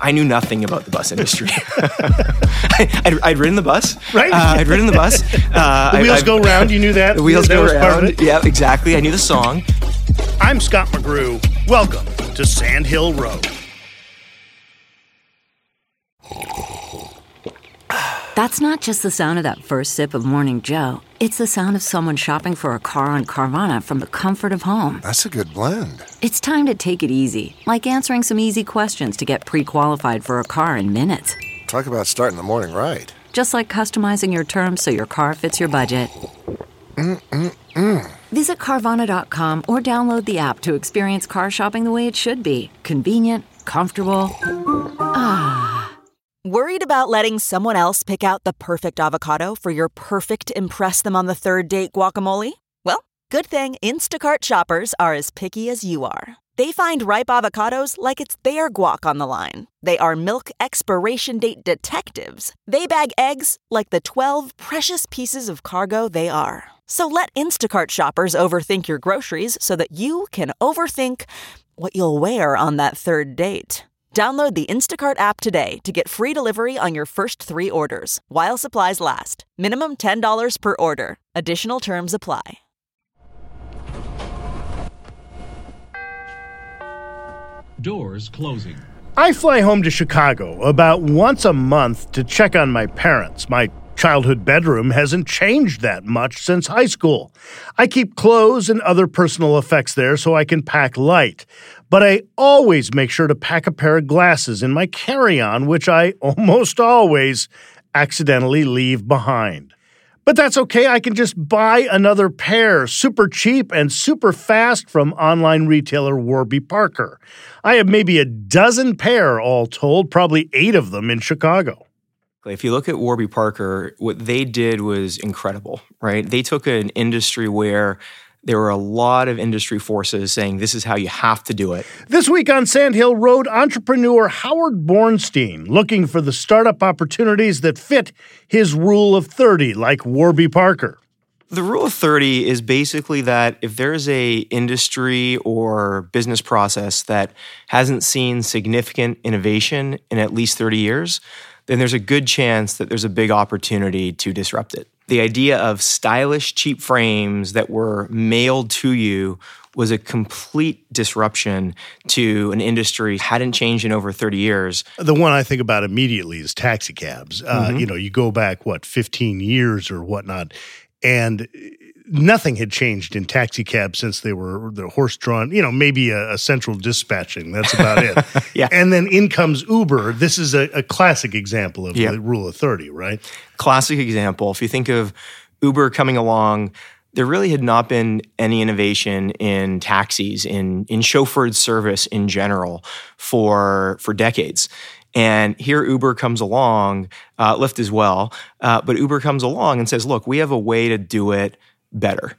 I knew nothing about the bus industry. I'd ridden the bus. Right. I'd ridden the bus. The wheels go round. You knew that. The wheels that go was part of round. it. Yeah, exactly. I knew the song. I'm Scott McGrew. Welcome to Sand Hill Road. That's not just the sound of that first sip of Morning Joe. It's the sound of someone shopping for a car on Carvana from the comfort of home. That's a good blend. It's time to take it easy, like answering some easy questions to get pre-qualified for a car in minutes. Talk about starting the morning right. Just like customizing your terms so your car fits your budget. Visit Carvana.com or download the app to experience car shopping the way it should be. Convenient, comfortable. Worried about letting someone else pick out the perfect avocado for your perfect impress-them-on-the-third-date guacamole? Well, good thing Instacart shoppers are as picky as you are. They find ripe avocados like it's their guac on the line. They are milk expiration date detectives. They bag eggs like the 12 precious pieces of cargo they are. So let Instacart shoppers overthink your groceries so that you can overthink what you'll wear on that third date. Download the Instacart app today to get free delivery on your first 3 orders, while supplies last. Minimum $10 per order. Additional terms apply. Doors closing. I fly home to Chicago about once a month to check on my parents. My childhood bedroom hasn't changed that much since high school. I keep clothes and other personal effects there so I can pack light. But I always make sure to pack a pair of glasses in my carry-on, which I almost always accidentally leave behind. But that's okay, I can just buy another pair, super cheap and super fast from online retailer Warby Parker. I have maybe a dozen pair all told, probably 8 of them in Chicago. If you look at Warby Parker, what they did was incredible, right? They took an industry where there were a lot of industry forces saying this is how you have to do it. This week on Sand Hill Road, entrepreneur Howard Bornstein looking for the startup opportunities that fit his rule of 30, like Warby Parker. The rule of 30 is basically that if there's a industry or business process that hasn't seen significant innovation in at least 30 years, then there's a good chance that there's a big opportunity to disrupt it. The idea of stylish, cheap frames that were mailed to you was a complete disruption to an industry that hadn't changed in over 30 years. The one I think about immediately is taxi cabs. You go back, 15 years or whatnot, and nothing had changed in taxi cabs since they were the horse-drawn, maybe a central dispatching. That's about it. Yeah. And then in comes Uber. This is a classic example of the rule of 30, right? Classic example. If you think of Uber coming along, there really had not been any innovation in taxis, in chauffeured service in general for decades. And here Uber comes along, Lyft as well, but Uber comes along and says, look, we have a way to do it better.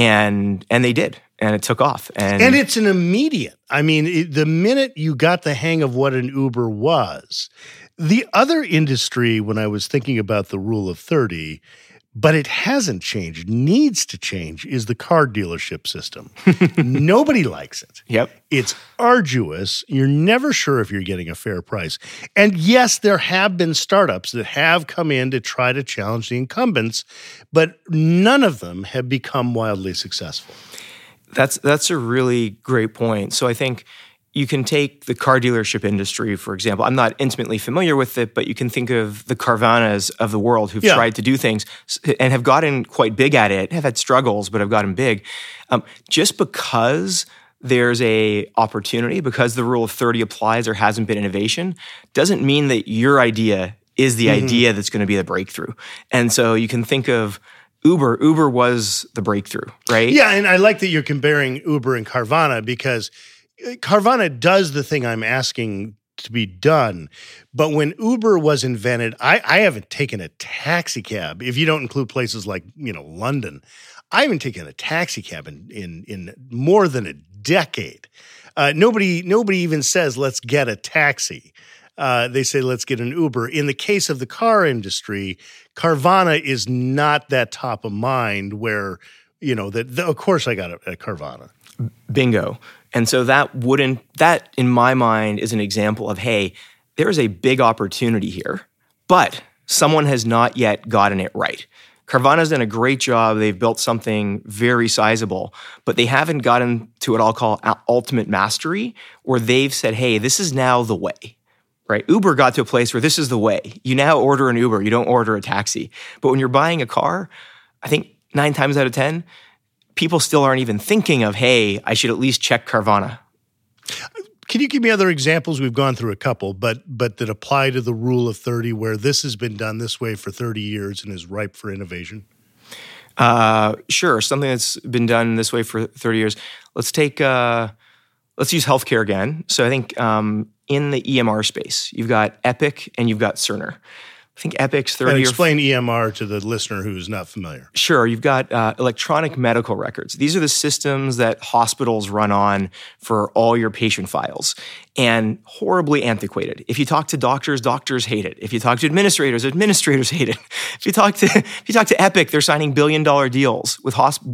And they did, and it took off. And it's an immediate. I mean, the minute you got the hang of what an Uber was, the other industry, when I was thinking about the rule of 30, but it hasn't changed, needs to change, is the car dealership system. Nobody likes it. Yep. It's arduous. You're never sure if you're getting a fair price. And yes, there have been startups that have come in to try to challenge the incumbents, but none of them have become wildly successful. That's a really great point. So I think you can take the car dealership industry, for example. I'm not intimately familiar with it, but you can think of the Carvanas of the world who've tried to do things and have gotten quite big at it, have had struggles, but have gotten big. Just because there's a opportunity, because the rule of 30 applies, there hasn't been innovation, doesn't mean that your idea is the idea that's going to be the breakthrough. And so you can think of Uber. Uber was the breakthrough, right? Yeah, and I like that you're comparing Uber and Carvana because Carvana does the thing I'm asking to be done. But when Uber was invented, I haven't taken a taxi cab. If you don't include places like, London, I haven't taken a taxi cab in more than a decade. Nobody even says, let's get a taxi. They say, let's get an Uber. In the case of the car industry, Carvana is not that top of mind where, of course I got a Carvana. Bingo. And so that in my mind is an example of, hey, there is a big opportunity here, but someone has not yet gotten it right. Carvana's done a great job. They've built something very sizable, but they haven't gotten to what I'll call ultimate mastery, where they've said, hey, this is now the way, right? Uber got to a place where this is the way. You now order an Uber, you don't order a taxi. But when you're buying a car, I think 9 times out of 10, people still aren't even thinking of, hey, I should at least check Carvana. Can you give me other examples? We've gone through a couple, but that apply to the rule of 30, where this has been done this way for 30 years and is ripe for innovation? Sure. Something that's been done this way for 30 years. Let's use healthcare again. So I think in the EMR space, you've got Epic and you've got Cerner. I think Epic's 30 and explain EMR to the listener who is not familiar. Sure. You've got electronic medical records. These are the systems that hospitals run on for all your patient files, and horribly antiquated. If you talk to doctors, doctors hate it. If you talk to administrators, administrators hate it. If you talk to Epic, they're signing billion-dollar deals with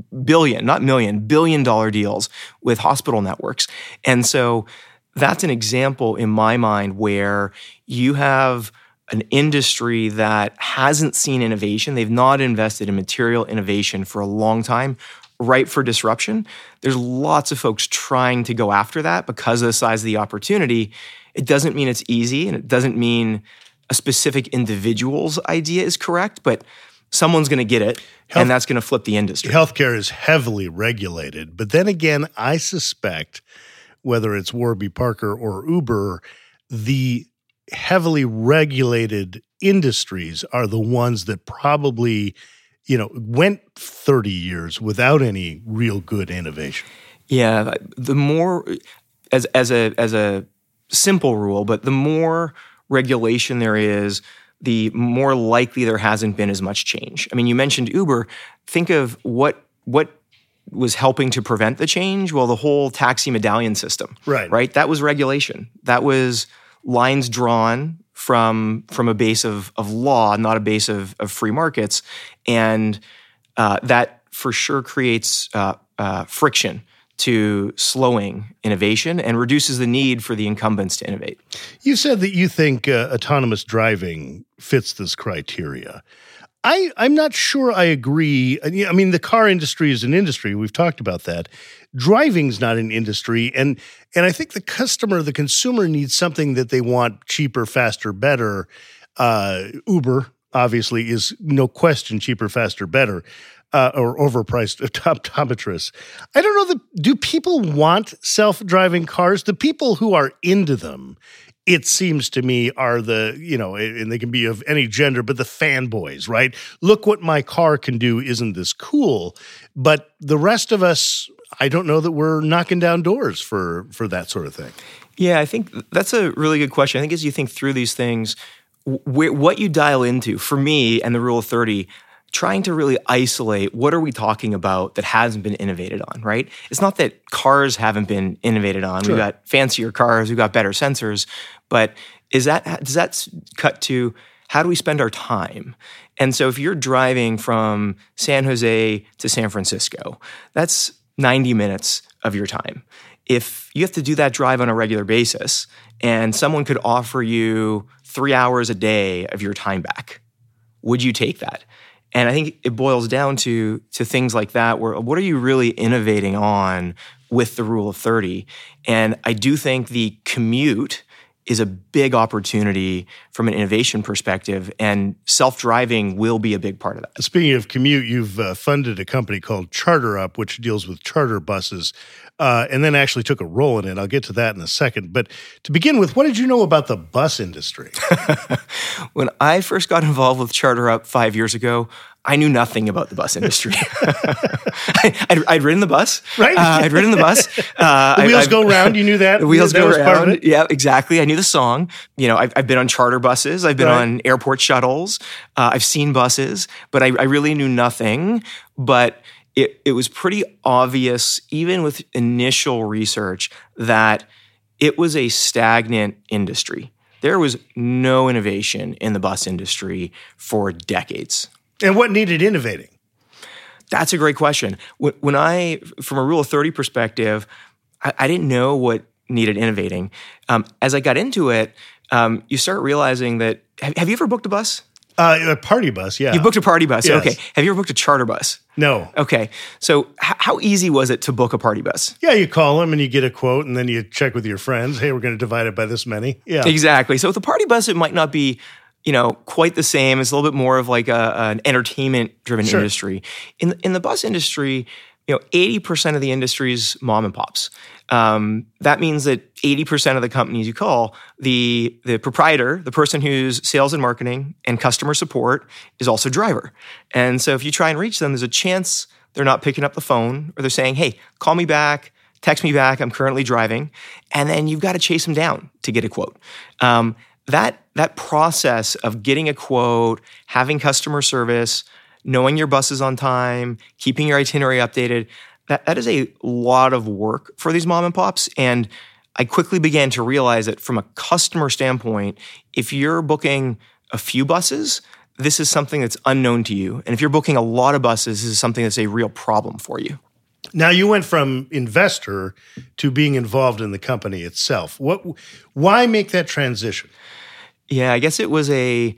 billion-dollar deals with hospital networks. And so that's an example in my mind where you have an industry that hasn't seen innovation. They've not invested in material innovation for a long time, ripe for disruption. There's lots of folks trying to go after that because of the size of the opportunity. It doesn't mean it's easy, and it doesn't mean a specific individual's idea is correct, but someone's going to get it, and that's going to flip the industry. Healthcare is heavily regulated, but then again, I suspect, whether it's Warby Parker or Uber, the heavily regulated industries are the ones that probably, went 30 years without any real good innovation. Yeah, the more, as a simple rule, but the more regulation there is, the more likely there hasn't been as much change. I mean, you mentioned Uber. Think of what was helping to prevent the change. Well, the whole taxi medallion system, right? That was regulation. That was lines drawn from a base of law, not a base of free markets. And that for sure creates friction to slowing innovation and reduces the need for the incumbents to innovate. You said that you think autonomous driving fits this criteria. I'm not sure I agree. I mean, the car industry is an industry. We've talked about that. Driving's not an industry. And I think the consumer needs something that they want cheaper, faster, better. Uber, obviously, is no question cheaper, faster, better, or overpriced optometrists. I don't know, do people want self-driving cars? The people who are into them, it seems to me, are and they can be of any gender, but the fanboys, right? Look what my car can do. Isn't this cool? But the rest of us, I don't know that we're knocking down doors for that sort of thing. Yeah, I think that's a really good question. I think as you think through these things, what you dial into, for me and the rule of 30, trying to really isolate what are we talking about that hasn't been innovated on, right? It's not that cars haven't been innovated on. Sure. We've got fancier cars, we've got better sensors, but does that cut to how do we spend our time? And so if you're driving from San Jose to San Francisco, that's 90 minutes of your time. If you have to do that drive on a regular basis and someone could offer you 3 hours a day of your time back, would you take that? And I think it boils down to things like that, where what are you really innovating on with the rule of 30? And I do think the commute is a big opportunity from an innovation perspective, and self-driving will be a big part of that. Speaking of commute, you've funded a company called CharterUp, which deals with charter buses, and then actually took a role in it. I'll get to that in a second. But to begin with, what did you know about the bus industry? When I first got involved with CharterUp 5 years ago, I knew nothing about the bus industry. I'd ridden the bus. Right. I'd ridden the bus. The wheels go round. You knew that? The wheels that go was round. Part of it? Yeah, exactly. I knew the song. I've been on charter buses. I've been on airport shuttles. I've seen buses, but I really knew nothing. But it was pretty obvious, even with initial research, that it was a stagnant industry. There was no innovation in the bus industry for decades. And what needed innovating? That's a great question. When I, from a rule of 30 perspective, I didn't know what needed innovating. As I got into it, you start realizing that, have you ever booked a bus? A party bus, yeah. You booked a party bus, Yes. okay. Have you ever booked a charter bus? No. Okay, so how easy was it to book a party bus? Yeah, you call them and you get a quote and then you check with your friends. Hey, we're going to divide it by this many. Yeah. Exactly. So with a party bus, it might not be, quite the same. It's a little bit more of like an entertainment-driven Sure. industry. In the bus industry, 80% of the industry is mom and pops. That means that 80% of the companies you call, the proprietor, the person who's sales and marketing and customer support, is also driver. And so if you try and reach them, there's a chance they're not picking up the phone, or they're saying, hey, call me back, text me back, I'm currently driving. And then you've got to chase them down to get a quote. That process of getting a quote, having customer service, knowing your bus is on time, keeping your itinerary updated, that is a lot of work for these mom and pops. And I quickly began to realize that from a customer standpoint, if you're booking a few buses, this is something that's unknown to you. And if you're booking a lot of buses, this is something that's a real problem for you. Now, you went from investor to being involved in the company itself. Why make that transition? Yeah, I guess it was a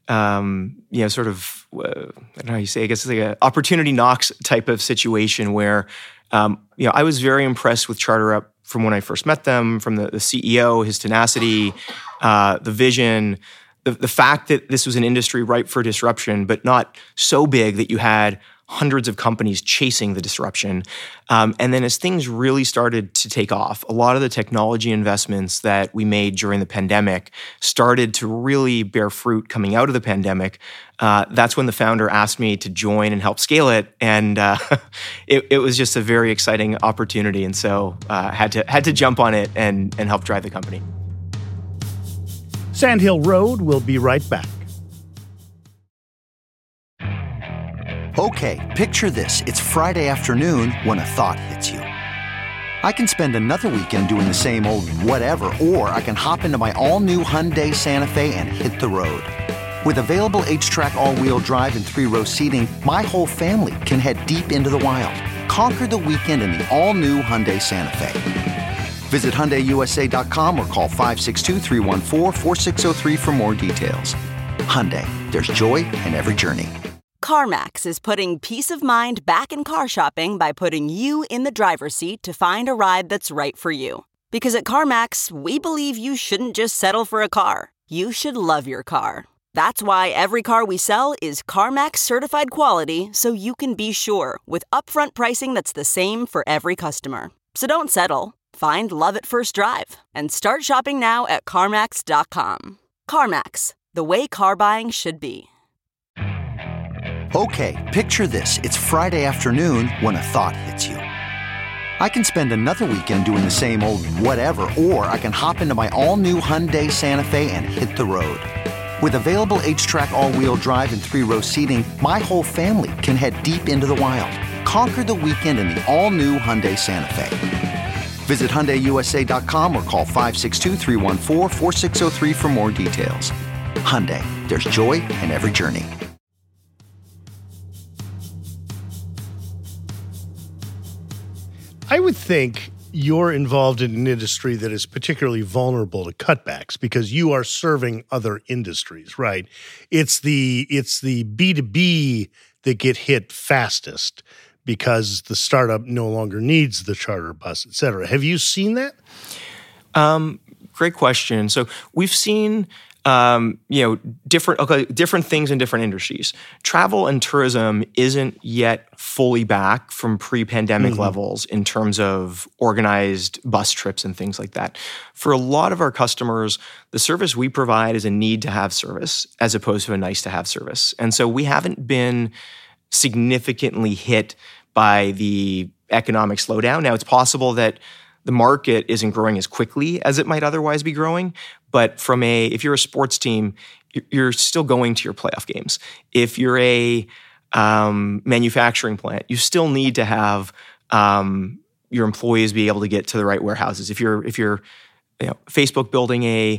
sort of, I don't know how you say, I guess it's like an opportunity knocks type of situation where, I was very impressed with CharterUp from when I first met them, from the CEO, his tenacity, the vision, the fact that this was an industry ripe for disruption, but not so big that you had hundreds of companies chasing the disruption. And then as things really started to take off, a lot of the technology investments that we made during the pandemic started to really bear fruit coming out of the pandemic. That's when the founder asked me to join and help scale it. And it was just a very exciting opportunity. And so had to jump on it and help drive the company. Sandhill Road will be right back. Okay, picture this. It's Friday afternoon when a thought hits you. I can spend another weekend doing the same old whatever, or I can hop into my all-new Hyundai Santa Fe and hit the road. With available H-Track all-wheel drive and 3-row seating, my whole family can head deep into the wild. Conquer the weekend in the all-new Hyundai Santa Fe. Visit HyundaiUSA.com or call 562-314-4603 for more details. Hyundai, there's joy in every journey. CarMax is putting peace of mind back in car shopping by putting you in the driver's seat to find a ride that's right for you. Because at CarMax, we believe you shouldn't just settle for a car. You should love your car. That's why every car we sell is CarMax certified quality, so you can be sure with upfront pricing that's the same for every customer. So don't settle. Find love at first drive and start shopping now at CarMax.com. CarMax, the way car buying should be. Okay, picture this. It's Friday afternoon when a thought hits you. I can spend another weekend doing the same old whatever, or I can hop into my all-new Hyundai Santa Fe and hit the road. With available H-Track all-wheel drive and 3-row seating, my whole family can head deep into the wild. Conquer the weekend in the all-new Hyundai Santa Fe. Visit HyundaiUSA.com or call 562-314-4603 for more details. Hyundai, there's joy in every journey. I would think you're involved in an industry that is particularly vulnerable to cutbacks because you are serving other industries, right? It's the B2B that get hit fastest because the startup no longer needs the charter bus, et cetera. Have you seen that? Great question. So we've seen different things in different industries. Travel and tourism isn't yet fully back from pre-pandemic levels in terms of organized bus trips and things like that. For a lot of our customers, the service we provide is a need-to-have service as opposed to a nice-to-have service. And so we haven't been significantly hit by the economic slowdown. Now, it's possible that the market isn't growing as quickly as it might otherwise be growing. But if you're a sports team, you're still going to your playoff games. If you're a manufacturing plant, you still need to have your employees be able to get to the right warehouses. If you're Facebook building a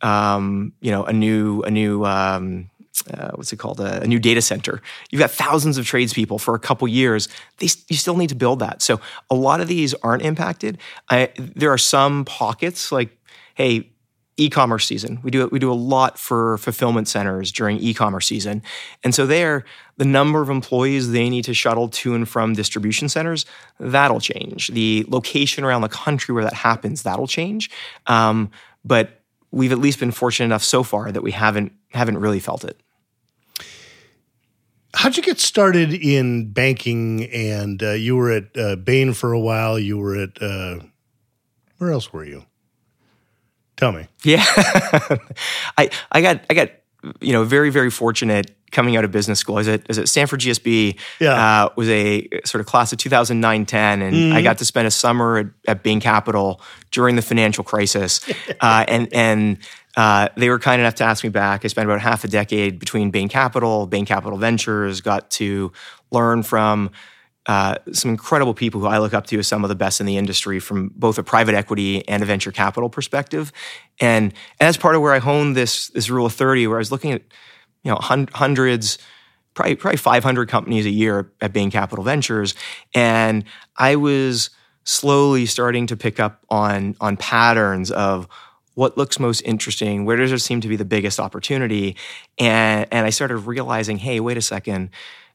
new data center. You've got thousands of tradespeople for a couple years. You still need to build that. So a lot of these aren't impacted. There are some pockets like, hey, e-commerce season. We do a lot for fulfillment centers during e-commerce season. And so there, the number of employees they need to shuttle to and from distribution centers, that'll change. The location around the country where that happens, that'll change. But we've at least been fortunate enough so far that we haven't really felt it. How'd you get started in banking? And you were at Bain for a while. You were at where else were you? Tell me. Yeah, I got very, very fortunate coming out of business school. I was at Stanford GSB. Yeah. Was a sort of class of 2009-10, and I got to spend a summer at Bain Capital during the financial crisis, and they were kind enough to ask me back. I spent about half a decade between Bain Capital Ventures, got to learn from some incredible people who I look up to as some of the best in the industry from both a private equity and a venture capital perspective. And that's part of where I honed this rule of 30, where I was looking at hundreds, probably 500 companies a year at Bain Capital Ventures. And I was slowly starting to pick up on patterns of what looks most interesting, where does there seem to be the biggest opportunity? And I started realizing, hey, wait a second,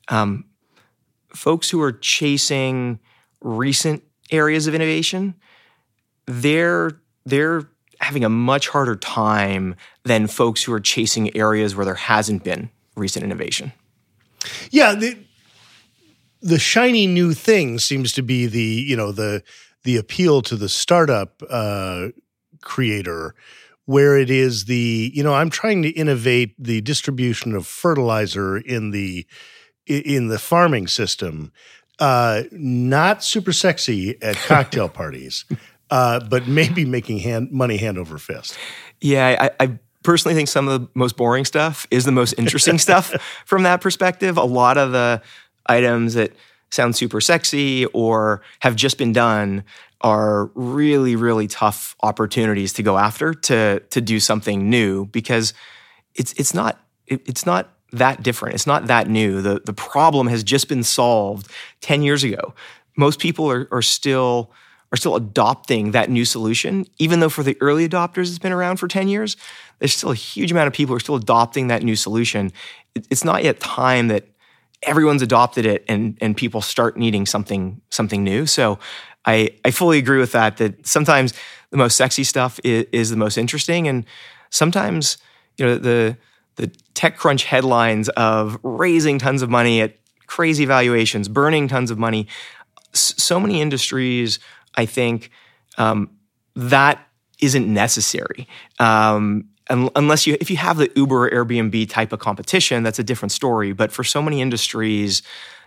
folks who are chasing recent areas of innovation, they're having a much harder time than folks who are chasing areas where there hasn't been recent innovation. Yeah, the shiny new thing seems to be the appeal to the startup creator, where it is I'm trying to innovate the distribution of fertilizer in the farming system. Not super sexy at cocktail parties, but maybe making money hand over fist. Yeah, I personally think some of the most boring stuff is the most interesting stuff from that perspective. A lot of the items that sound super sexy or have just been done are really, really tough opportunities to go after to do something new, because it's not that different. It's not that new. The problem has just been solved 10 years ago. Most people are still adopting that new solution, even though for the early adopters it's been around for 10 years. There's still a huge amount of people who are still adopting that new solution. It's not yet time that everyone's adopted it and people start needing something new. So I fully agree with that sometimes the most sexy stuff is the most interesting, and sometimes the TechCrunch headlines of raising tons of money at crazy valuations, burning tons of money. So many industries, I think, that isn't necessary. Unless if you have the Uber or Airbnb type of competition, that's a different story. But for so many industries,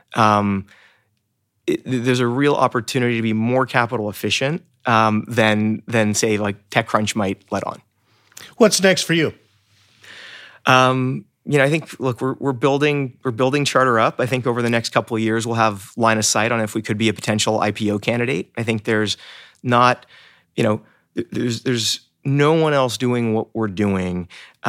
there's a real opportunity to be more capital efficient than say like TechCrunch might let on. What's next for you? I think, look, we're building Charter up. I think over the next couple of years, we'll have line of sight on if we could be a potential IPO candidate. I think there's not, there's no one else doing what we're doing.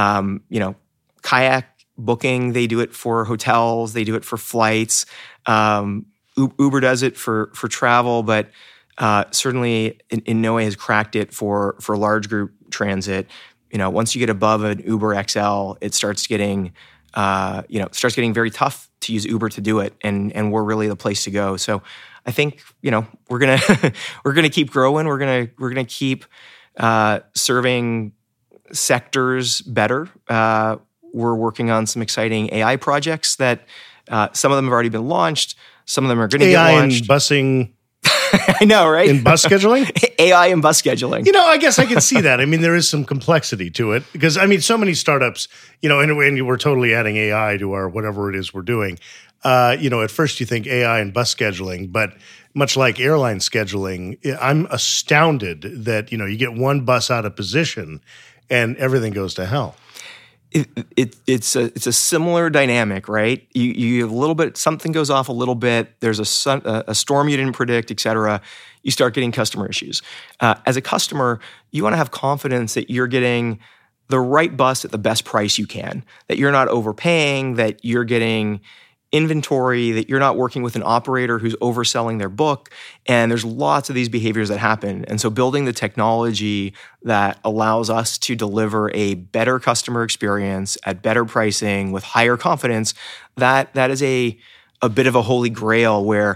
Kayak booking, they do it for hotels, they do it for flights. Uber does it for travel, but certainly in no way has cracked it for large group transit. Once you get above an Uber XL, it starts getting, very tough to use Uber to do it, and we're really the place to go. So I think we're gonna keep growing. We're gonna keep serving sectors better. We're working on some exciting AI projects that some of them have already been launched. Some of them are going to get launched. AI and busing. I know, right? In bus scheduling? AI and bus scheduling. I guess I can see that. I mean, there is some complexity to it because, so many startups, and we're totally adding AI to our whatever it is we're doing. At first you think AI and bus scheduling, but much like airline scheduling, I'm astounded that, you get one bus out of position and everything goes to hell. It's a similar dynamic, right? You have a little bit, something goes off a little bit. There's a storm you didn't predict, et cetera. You start getting customer issues. As a customer, you want to have confidence that you're getting the right bus at the best price you can, that you're not overpaying, that you're getting inventory, that you're not working with an operator who's overselling their book. And there's lots of these behaviors that happen. And so building the technology that allows us to deliver a better customer experience at better pricing with higher confidence, that is a bit of a holy grail where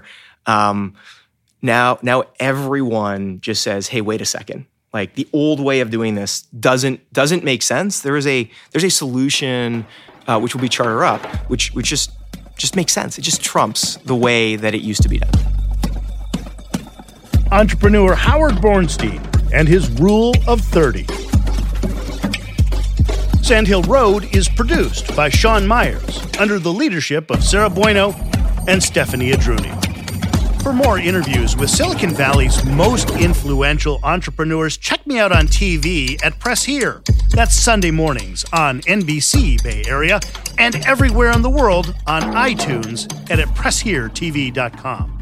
now everyone just says, hey, wait a second. Like the old way of doing this doesn't make sense. There's a solution which will be Charter Up, which just makes sense. It just trumps the way that it used to be done. Entrepreneur Howard Bornstein and his Rule of 30. Sandhill Road is produced by Sean Myers under the leadership of Sarah Bueno and Stephanie Adruni. For more interviews with Silicon Valley's most influential entrepreneurs, check me out on TV at Press Here. That's Sunday mornings on NBC Bay Area and everywhere in the world on iTunes and at PressHereTV.com.